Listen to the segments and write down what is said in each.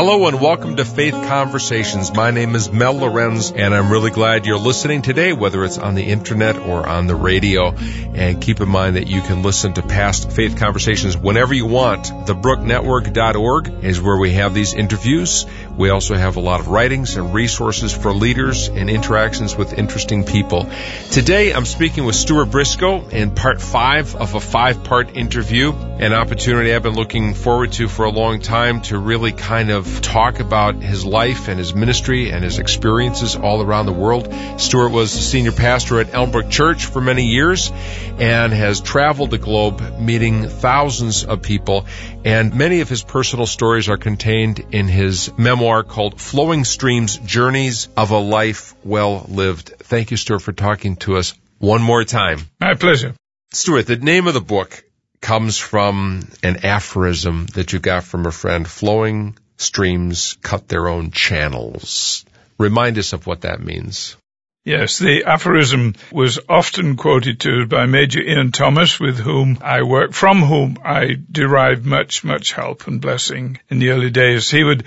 Hello and welcome to Faith Conversations. My name is Mel Lorenz, and I'm really glad you're listening today, whether it's on the internet or on the radio. And keep in mind that you can listen to past Faith Conversations whenever you want. TheBrookNetwork.org is where we have these interviews. We also have a lot of writings and resources for leaders and interactions with interesting people. Today, I'm speaking with Stuart Briscoe in part 5 of a 5-part interview, an opportunity I've been looking forward to for a long time to really kind of talk about his life and his ministry and his experiences all around the world. Stuart was the senior pastor at Elmbrook Church for many years and has traveled the globe meeting thousands of people, and many of his personal stories are contained in his memoir called Flowing Streams, Journeys of a Life Well Lived. Thank you, Stuart, for talking to us one more time. My pleasure. Stuart, the name of the book comes from an aphorism that you got from a friend, flowing streams cut their own channels. Remind us of what that means. Yes, the aphorism was often quoted to by Major Ian Thomas, with whom I work, from whom I derived much help and blessing in the early days. He would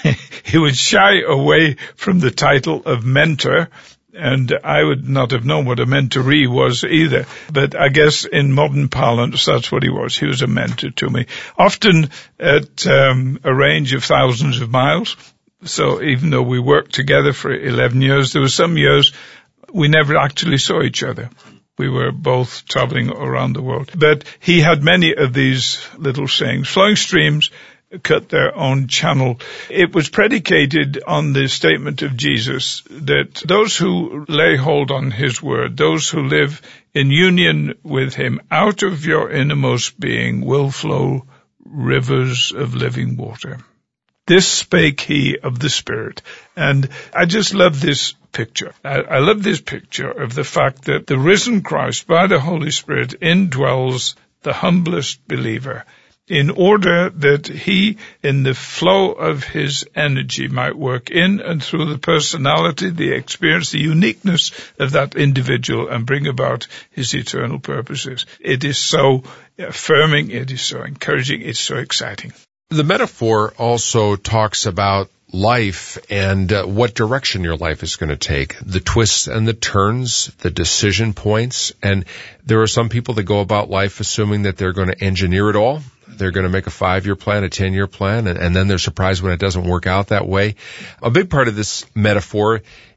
shy away from the title of mentor, and I would not have known what a mentoree was either. But I guess in modern parlance, that's what he was. He was a mentor to me, often at a range of thousands of miles. So even though we worked together for 11 years, there were some years we never actually saw each other. We were both traveling around the world. But he had many of these little sayings. Flowing streams cut their own channel. It was predicated on the statement of Jesus that those who lay hold on his word, those who live in union with him, out of your innermost being will flow rivers of living water. This spake he of the Spirit. And I just love this picture. I love this picture of the fact that the risen Christ, by the Holy Spirit, indwells the humblest believer, in order that he, in the flow of his energy, might work in and through the personality, the experience, the uniqueness of that individual, and bring about his eternal purposes. It is so affirming, it is so encouraging, it's so exciting. The metaphor also talks about life and what direction your life is going to take, the twists and the turns, the decision points. And there are some people that go about life assuming that they're going to engineer it all. They're going to make a 5-year plan, a 10-year plan, and then they're surprised when it doesn't work out that way. A big part of this metaphor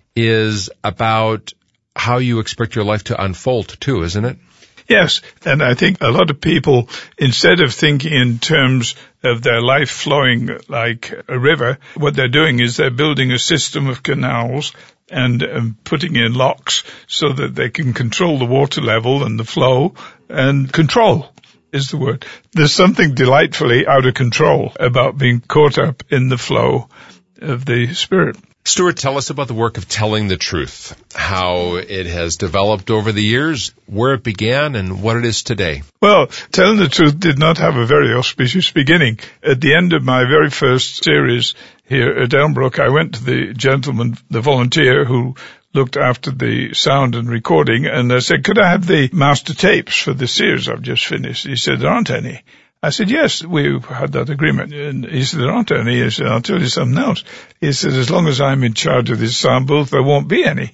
is about how you expect your life to unfold too, isn't it? Yes, and I think a lot of people, instead of thinking in terms of their life flowing like a river, what they're doing is they're building a system of canals and putting in locks so that they can control the water level and the flow, and control is the word. There's something delightfully out of control about being caught up in the flow of the Spirit. Stuart, tell us about the work of Telling the Truth, how it has developed over the years, where it began, and what it is today. Well, Telling the Truth did not have a very auspicious beginning. At the end of my very first series here at Elmbrook, I went to the gentleman, the volunteer who looked after the sound and recording, and I said, could I have the master tapes for the series I've just finished? He said, there aren't any. I said, yes, we had that agreement. And he said, there aren't any. He said, I'll tell you something else. He said, as long as I'm in charge of this sound booth, there won't be any.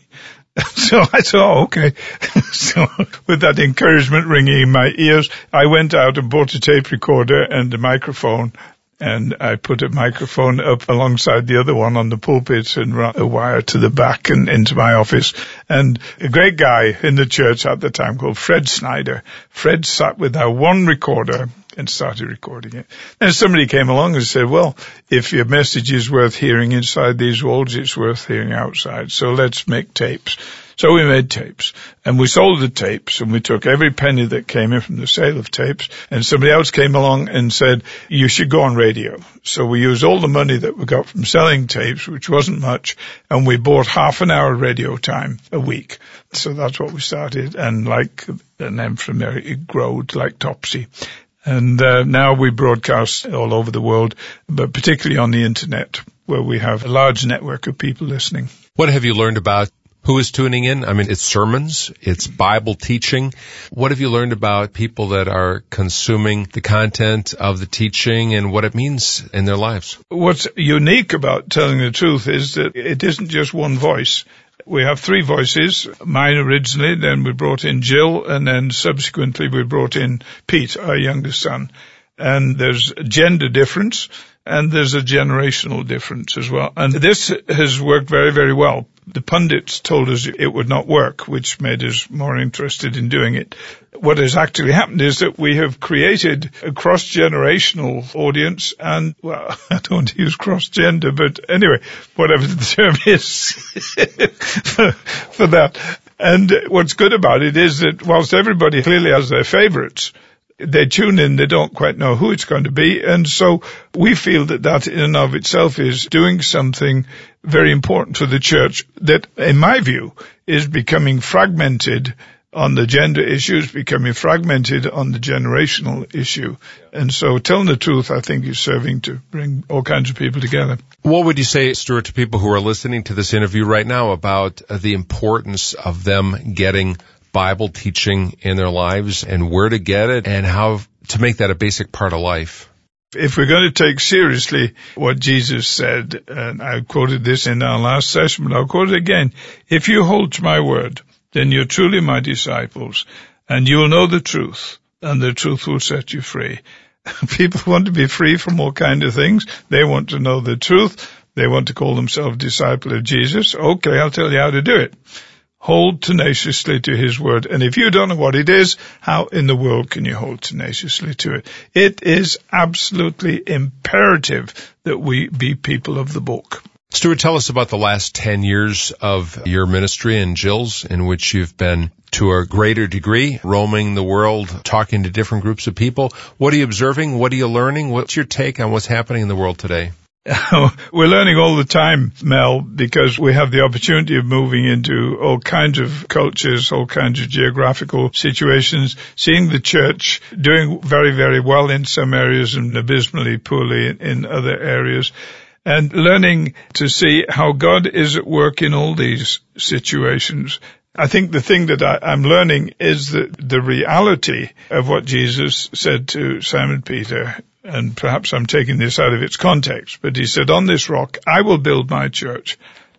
So I said, oh, okay. So with that encouragement ringing in my ears, I went out and bought a tape recorder and a microphone. And I put a microphone up alongside the other one on the pulpit and ran a wire to the back and into my office. And a great guy in the church at the time called Fred Snyder. Fred sat with our one recorder and started recording it. Then somebody came along and said, well, if your message is worth hearing inside these walls, it's worth hearing outside. So let's make tapes. So we made tapes, and we sold the tapes, and we took every penny that came in from the sale of tapes, and somebody else came along and said, you should go on radio. So we used all the money that we got from selling tapes, which wasn't much, and we bought half an hour radio time a week. So that's what we started, and then from there it growed like Topsy. And now we broadcast all over the world, but particularly on the internet, where we have a large network of people listening. What have you learned about Who is tuning in? I mean, it's sermons, it's Bible teaching. What have you learned about people that are consuming the content of the teaching and what it means in their lives? What's unique about telling the truth is that it isn't just one voice. We have three voices, mine originally, then we brought in Jill, and then subsequently we brought in Pete, our youngest son. And there's a gender difference, and there's a generational difference as well. And this has worked very, very well. The pundits told us it would not work, which made us more interested in doing it. What has actually happened is that we have created a cross-generational audience and, well, I don't want to use cross-gender, but anyway, whatever the term is for that. And what's good about it is that whilst everybody clearly has their favorites, they tune in, they don't quite know who it's going to be. And so we feel that that in and of itself is doing something very important for the church that, in my view, is becoming fragmented on the gender issues, becoming fragmented on the generational issue. And so telling the truth, I think, is serving to bring all kinds of people together. What would you say, Stuart, to people who are listening to this interview right now about the importance of them getting Bible teaching in their lives and where to get it and how to make that a basic part of life? If we're going to take seriously what Jesus said, and I quoted this in our last session, but I'll quote it again, if you hold to my word, then you're truly my disciples, and you will know the truth, and the truth will set you free. People want to be free from all kinds of things. They want to know the truth. They want to call themselves disciple of Jesus. Okay, I'll tell you how to do it. Hold tenaciously to his word. And if you don't know what it is, how in the world can you hold tenaciously to it? It is absolutely imperative that we be people of the book. Stuart, tell us about the last 10 years of your ministry and Jill's, in which you've been, to a greater degree, roaming the world, talking to different groups of people. What are you observing? What are you learning? What's your take on what's happening in the world today? We're learning all the time, Mel, because we have the opportunity of moving into all kinds of cultures, all kinds of geographical situations, seeing the church doing very, very well in some areas and abysmally poorly in other areas, and learning to see how God is at work in all these situations. I think the thing that I'm learning is that the reality of what Jesus said to Simon Peter, and perhaps I'm taking this out of its context, but he said, on this rock, I will build my church.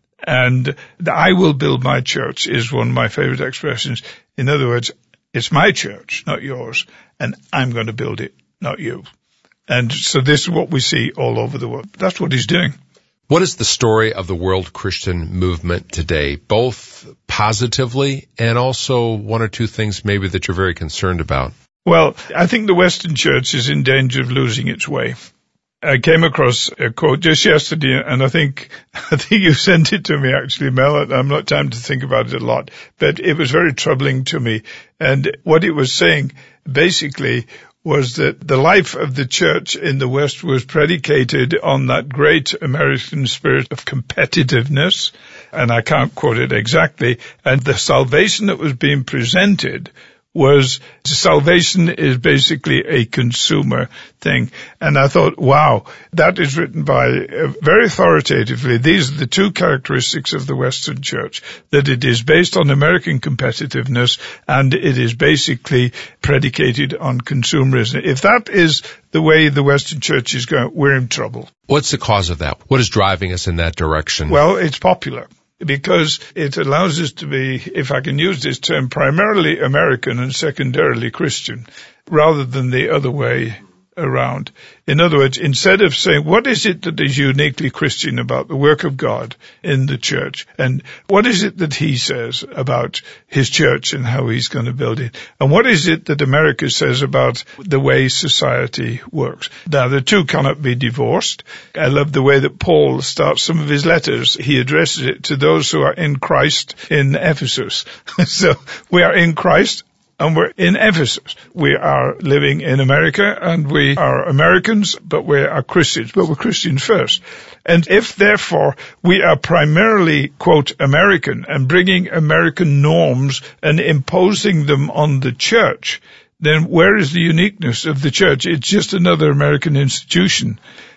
And the I will build my church is one of my favorite expressions. In other words, it's my church, not yours, and I'm going to build it, not you. And so this is what we see all over the world. That's what he's doing. What is the story of the world Christian movement today, both positively and also one or two things maybe that you're very concerned about? Well, I think the Western Church is in danger of losing its way. I came across a quote just yesterday, and I think you sent it to me actually, Mel. I'm not time to think about it a lot, but it was very troubling to me. And what it was saying basically was that the life of the church in the West was predicated on that great American spirit of competitiveness, and I can't quote it exactly, and the salvation that was being presented was salvation is basically a consumer thing. And I thought, wow, that is written by very authoritatively. These are the two characteristics of the Western Church, that it is based on American competitiveness and it is basically predicated on consumerism. If that is the way the Western Church is going, we're in trouble. What's the cause of that? What is driving us in that direction? Well, it's popular, because it allows us to be, if I can use this term, primarily American and secondarily Christian, rather than the other way around. In other words, instead of saying, what is it that is uniquely Christian about the work of God in the church? And what is it that he says about his church and how he's going to build it? And what is it that America says about the way society works? Now, the two cannot be divorced. I love the way that Paul starts some of his letters. He addresses it to those who are in Christ in Ephesus. So we are in Christ. And we're in Ephesus. We are living in America, and we are Americans, but we are Christians. But we're Christians first. And if, therefore, we are primarily, quote, American, and bringing American norms and imposing them on the church, then where is the uniqueness of the church? It's just another American institution.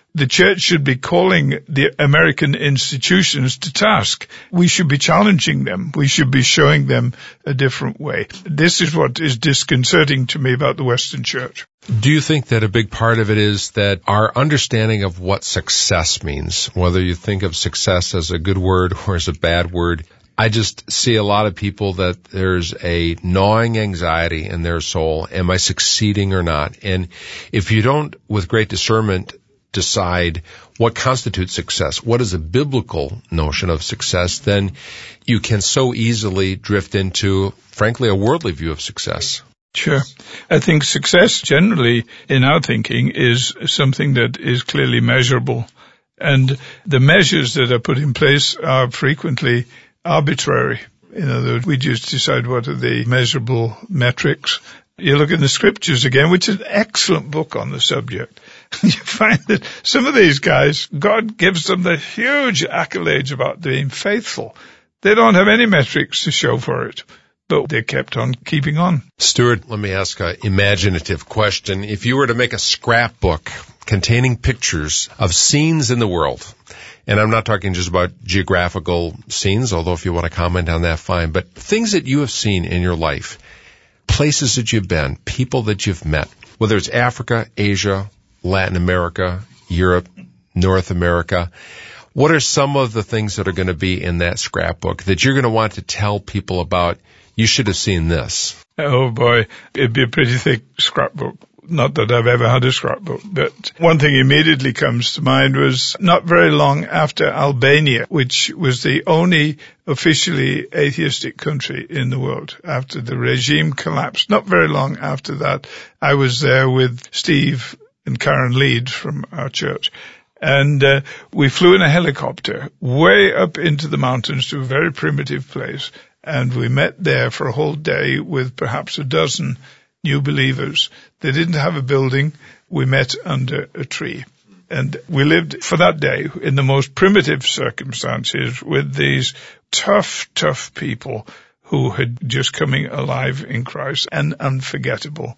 The church should be calling the American institutions to task. We should be challenging them. We should be showing them a different way. This is what is disconcerting to me about the Western Church. Do you think that a big part of it is that our understanding of what success means, whether you think of success as a good word or as a bad word, I just see a lot of people that there's a gnawing anxiety in their soul. Am I succeeding or not? And if you don't, with great discernment, decide what constitutes success, what is a biblical notion of success, then you can so easily drift into, frankly, a worldly view of success. Sure. I think success generally in our thinking is something that is clearly measurable. And the measures that are put in place are frequently arbitrary. In other words, we just decide what are the measurable metrics. You look in the scriptures again, which is an excellent book on the subject. You find that some of these guys, God gives them the huge accolades about being faithful. They don't have any metrics to show for it, but they kept on keeping on. Stuart, let me ask an imaginative question. If you were to make a scrapbook containing pictures of scenes in the world, and I'm not talking just about geographical scenes, although if you want to comment on that, fine, but things that you have seen in your life, places that you've been, people that you've met, whether it's Africa, Asia, Latin America, Europe, North America, what are some of the things that are going to be in that scrapbook that you're going to want to tell people about? You should have seen this. Oh boy, it'd be a pretty thick scrapbook. Not that I've ever had a scrapbook, but one thing immediately comes to mind was not very long after Albania, which was the only officially atheistic country in the world after the regime collapsed. Not very long after that, I was there with Steve and Karen Leeds from our church. And we flew in a helicopter way up into the mountains to a very primitive place. And we met there for a whole day with perhaps a dozen new believers. They didn't have a building. We met under a tree. And we lived for that day in the most primitive circumstances with these tough people who had just coming alive in Christ. An unforgettable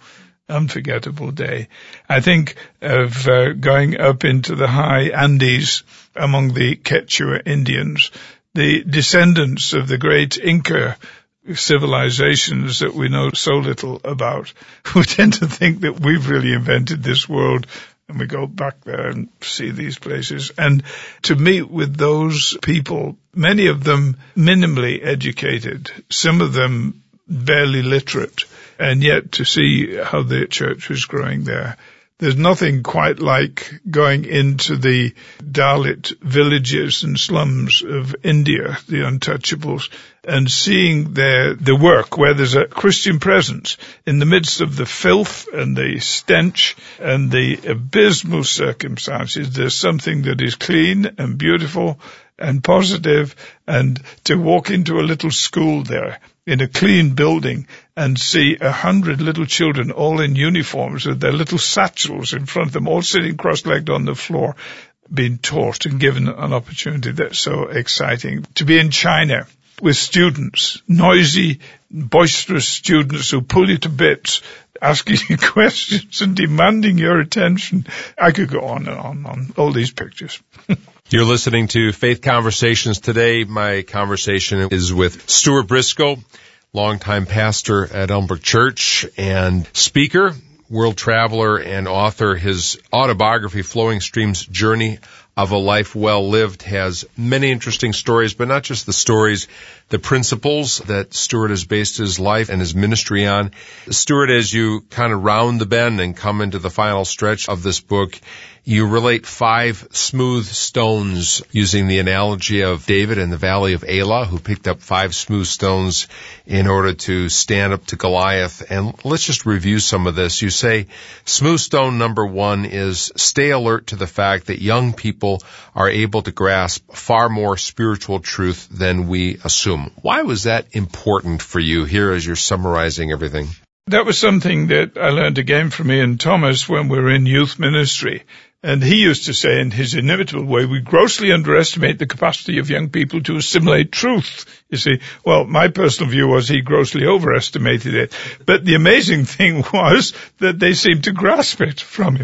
day. I think of going up into the high Andes among the Quechua Indians, the descendants of the great Inca civilizations that we know so little about. We tend to think that we've really invented this world, and we go back there and see these places. And to meet with those people, many of them minimally educated, some of them barely literate, and yet to see how the church was growing there. There's nothing quite like going into the Dalit villages and slums of India, the untouchables, and seeing the work where there's a Christian presence in the midst of the filth and the stench and the abysmal circumstances. There's something that is clean and beautiful and positive, and to walk into a little school there in a clean building and see 100 little children all in uniforms with their little satchels in front of them, all sitting cross-legged on the floor, being taught and given an opportunity. That's so exciting. To be in China with students, noisy, boisterous students who pull you to bits, asking you questions and demanding your attention. I could go on and on all these pictures. You're listening to Faith Conversations today. My conversation is with Stuart Briscoe, longtime pastor at Elmbrook Church and speaker, world traveler, and author. His autobiography, Flowing Streams, Journey of a Life Well Lived, has many interesting stories, but not just the stories, the principles that Stuart has based his life and his ministry on. Stuart, as you kind of round the bend and come into the final stretch of this book, you relate 5 smooth stones using the analogy of David in the Valley of Elah, who picked up 5 smooth stones in order to stand up to Goliath. And let's just review some of this. You say smooth stone number 1 is stay alert to the fact that young people are able to grasp far more spiritual truth than we assume. Why was that important for you here as you're summarizing everything? That was something that I learned again from Ian Thomas when we were in youth ministry. And he used to say in his inimitable way, we grossly underestimate the capacity of young people to assimilate truth. You see, well, my personal view was he grossly overestimated it. But the amazing thing was that they seemed to grasp it from him.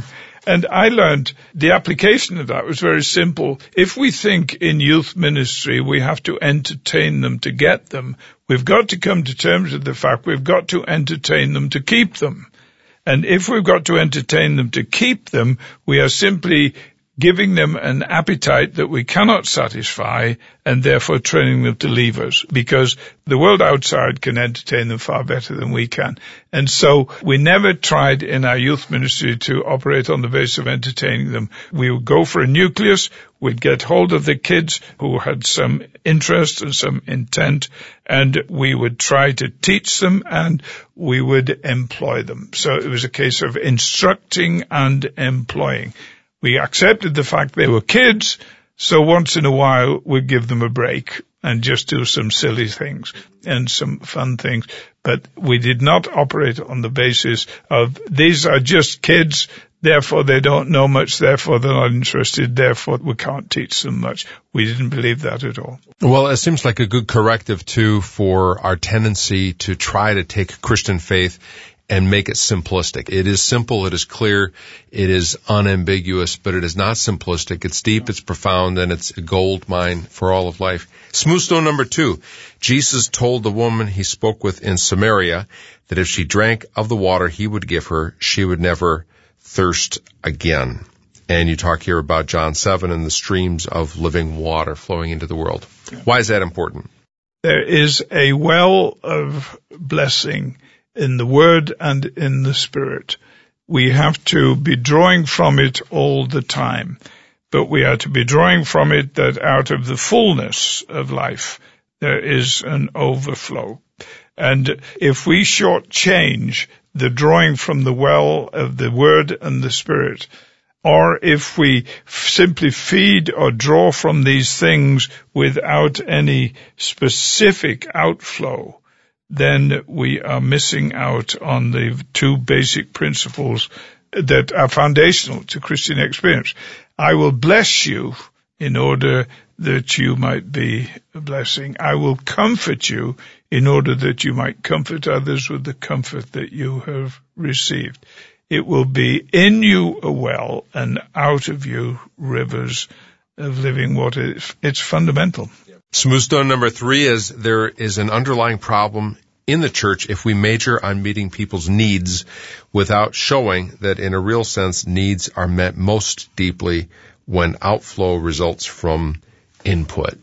And I learned the application of that was very simple. If we think in youth ministry we have to entertain them to get them, we've got to come to terms with the fact we've got to entertain them to keep them. And if we've got to entertain them to keep them, we are simply giving them an appetite that we cannot satisfy and therefore training them to leave us, because the world outside can entertain them far better than we can. And so we never tried in our youth ministry to operate on the basis of entertaining them. We would go for a nucleus, we'd get hold of the kids who had some interest and some intent, and we would try to teach them and we would employ them. So it was a case of instructing and employing. We accepted the fact they were kids, so once in a while we'd give them a break and just do some silly things and some fun things. But we did not operate on the basis of these are just kids, therefore they don't know much, therefore they're not interested, therefore we can't teach them much. We didn't believe that at all. Well, it seems like a good corrective, too, for our tendency to try to take Christian faith and make it simplistic. It is simple, it is clear, it is unambiguous, but it is not simplistic. It's deep, it's profound, and it's a gold mine for all of life. Smooth stone number 2. Jesus told the woman he spoke with in Samaria that if she drank of the water he would give her, she would never thirst again. And you talk here about John 7 and the streams of living water flowing into the world. Why is that important? There is a well of blessing in the Word and in the Spirit. We have to be drawing from it all the time, but we are to be drawing from it that out of the fullness of life there is an overflow. And if we shortchange the drawing from the well of the Word and the Spirit, or if we simply feed or draw from these things without any specific outflow, then we are missing out on the two basic principles that are foundational to Christian experience. I will bless you in order that you might be a blessing. I will comfort you in order that you might comfort others with the comfort that you have received. It will be in you a well and out of you rivers of living water. It's fundamental. Smooth stone number 3 is there is an underlying problem in the church if we major on meeting people's needs without showing that in a real sense needs are met most deeply when outflow results from input.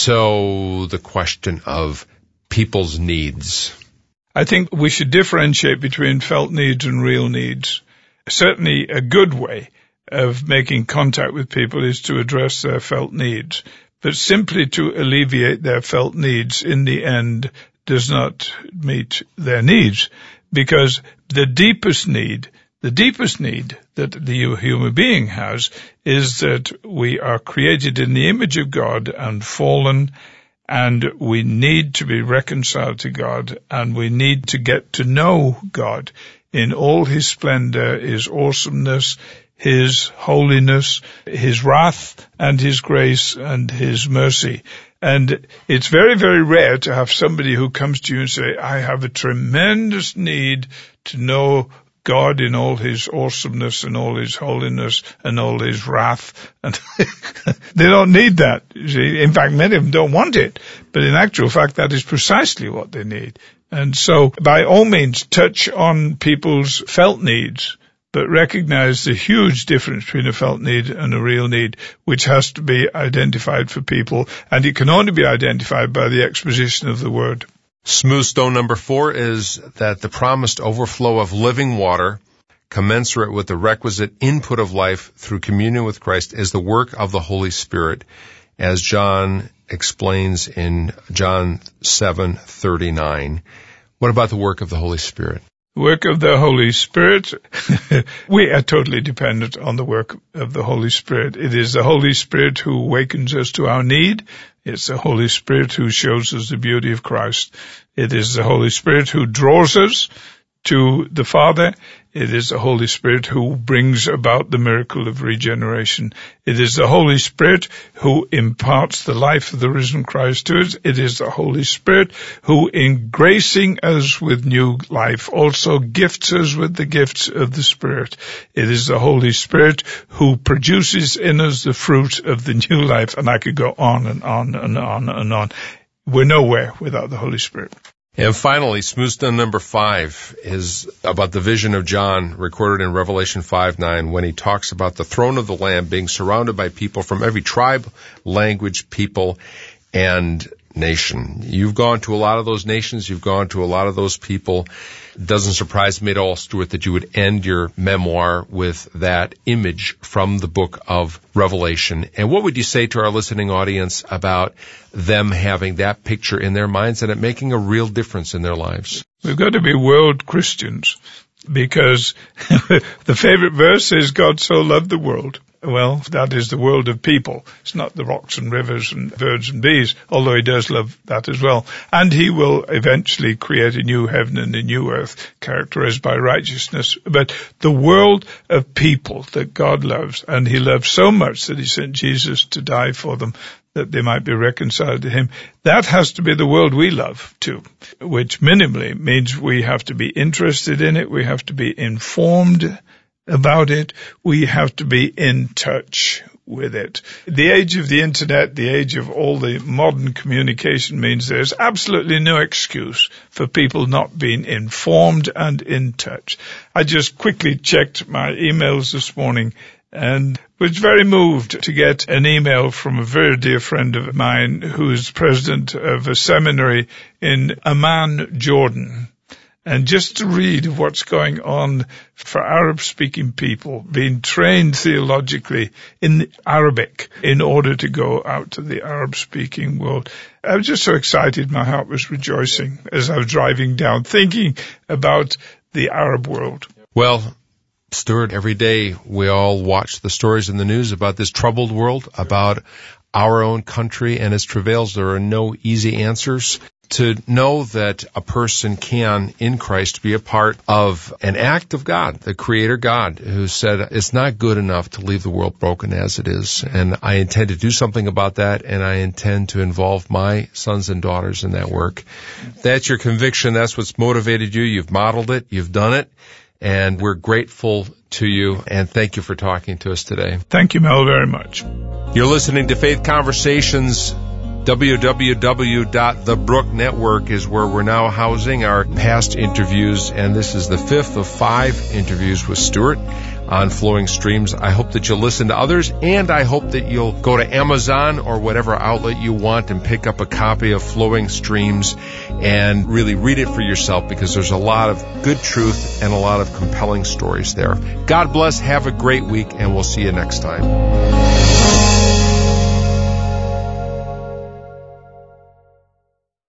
So the question of people's needs. I think we should differentiate between felt needs and real needs. Certainly a good way of making contact with people is to address their felt needs. But simply to alleviate their felt needs in the end does not meet their needs, because the deepest need that the human being has is that we are created in the image of God and fallen, and we need to be reconciled to God, and we need to get to know God in all his splendor, his awesomeness, his holiness, his wrath, and his grace, and his mercy. And it's very, very rare to have somebody who comes to you and say, I have a tremendous need to know God in all his awesomeness and all his holiness and all his wrath. And they don't need that. You see, in fact, many of them don't want it. But in actual fact, that is precisely what they need. And so, by all means, touch on people's felt needs, but recognize the huge difference between a felt need and a real need, which has to be identified for people, and it can only be identified by the exposition of the Word. Smooth stone number 4 is that the promised overflow of living water, commensurate with the requisite input of life through communion with Christ, is the work of the Holy Spirit, as John explains in John 7:39. What about the work of the Holy Spirit? The work of the Holy Spirit, we are totally dependent on the work of the Holy Spirit. It is the Holy Spirit who awakens us to our need. It's the Holy Spirit who shows us the beauty of Christ. It is the Holy Spirit who draws us to the Father. It is the Holy Spirit who brings about the miracle of regeneration. It is the Holy Spirit who imparts the life of the risen Christ to us. It is the Holy Spirit who, in gracing us with new life, also gifts us with the gifts of the Spirit. It is the Holy Spirit who produces in us the fruit of the new life. And I could go on and on and on and on. We're nowhere without the Holy Spirit. And finally, Smoothstone number 5 is about the vision of John recorded in Revelation 5:9 when he talks about the throne of the Lamb being surrounded by people from every tribe, language, people, and nation. You've gone to a lot of those nations. You've gone to a lot of those people. It doesn't surprise me at all, Stuart, that you would end your memoir with that image from the book of Revelation. And what would you say to our listening audience about them having that picture in their minds and it making a real difference in their lives? We've got to be world Christians because the favorite verse is God so loved the world. Well, that is the world of people. It's not the rocks and rivers and birds and bees, although he does love that as well. And he will eventually create a new heaven and a new earth characterized by righteousness. But the world of people that God loves, and he loves so much that he sent Jesus to die for them, that they might be reconciled to him. That has to be the world we love too, which minimally means we have to be interested in it. We have to be informed about it. We have to be in touch with it. The age of the internet, the age of all the modern communication means there's absolutely no excuse for people not being informed and in touch. I just quickly checked my emails this morning and was very moved to get an email from a very dear friend of mine who is president of a seminary in Amman, Jordan. And just to read what's going on for Arab-speaking people, being trained theologically in Arabic in order to go out to the Arab-speaking world. I was just so excited, my heart was rejoicing as I was driving down, thinking about the Arab world. Well, Stuart, every day we all watch the stories in the news about this troubled world, about our own country and its travails. There are no easy answers. To know that a person can, in Christ, be a part of an act of God, the Creator God, who said it's not good enough to leave the world broken as it is. And I intend to do something about that, and I intend to involve my sons and daughters in that work. That's your conviction. That's what's motivated you. You've modeled it. You've done it. And we're grateful to you, and thank you for talking to us today. Thank you, Mel, very much. You're listening to Faith Conversations. www.thebrook Network is where we're now housing our past interviews, and this is the 5th of 5 interviews with Stuart on Flowing Streams. I hope that you'll listen to others, and I hope that you'll go to Amazon or whatever outlet you want and pick up a copy of Flowing Streams and really read it for yourself, because there's a lot of good truth and a lot of compelling stories there. God bless, have a great week, and we'll see you next time.